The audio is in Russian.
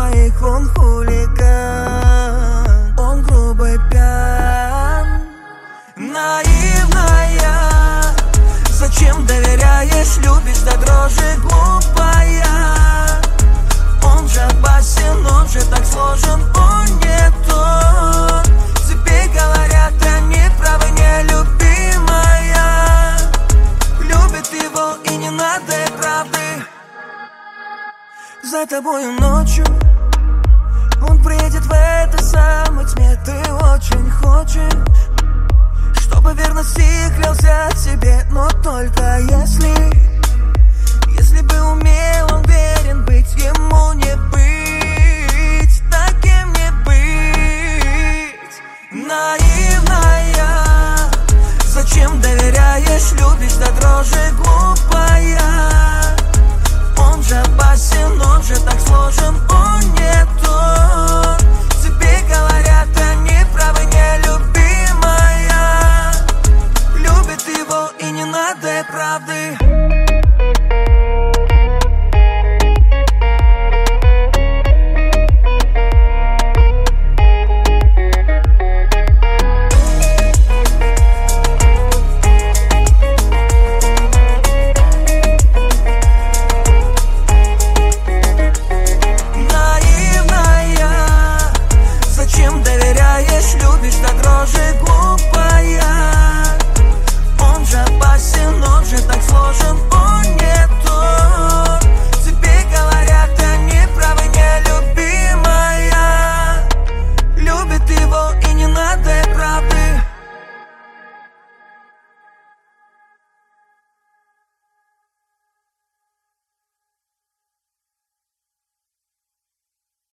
твоих он хулиган. Он грубый пьян. Наивная, зачем доверяешь, любишь до дрожи, глупая. Он же опасен, он же так сложен, он не тот. Тебе говорят, они правы, нелюбимая. Любит его и не надо и правды. За тобою ночью он приедет в этой самой тьме. Ты очень хочешь, чтобы верности клялся себе. Но только если бы умел он верен быть, ему не быть, таким не быть. Наивная, зачем доверяешь, любишь до дрожи, глупая.